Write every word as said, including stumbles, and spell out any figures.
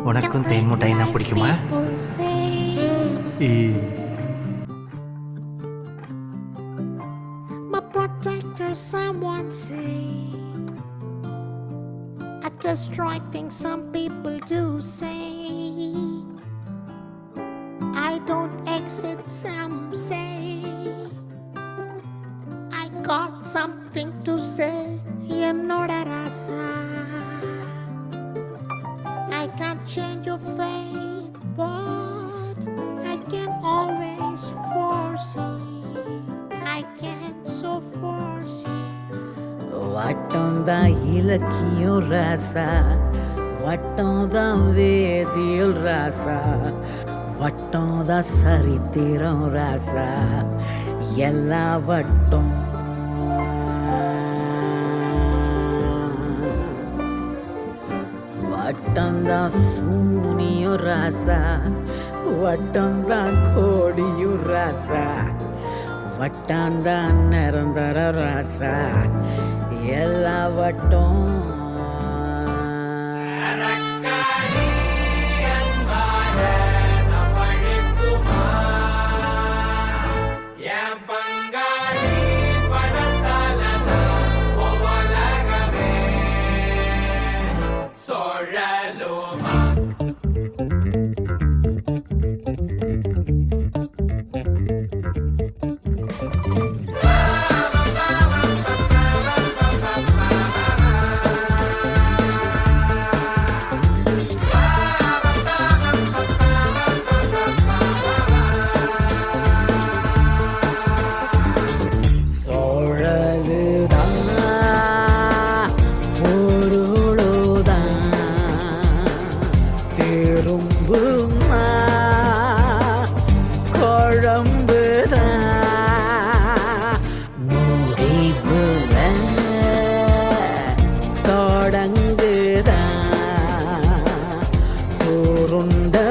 உனக்கும் தேன் முட்டைனா பிடிக்குமா? My protector, someone say. I just right things some people do say. I don't exit, some say. I got something to say. Enoda rasa. I can't change your fate, but I can always force it. I can't so force it. வட்டம் தான் இலக்கியம் ராசா, வட்டம் தான் வேதியல் ராசா, வட்டம் தான் சரித்திரம் ராசா, எல்லா வட்டம் வட்டம் தான் சூனியும் ராசா, வட்டம் தான் கோடியும் ராசா, வட்டம் தான் நிரந்தர ராசா, எல்லா வட்டம் தொடங்குதா சோறுண்ட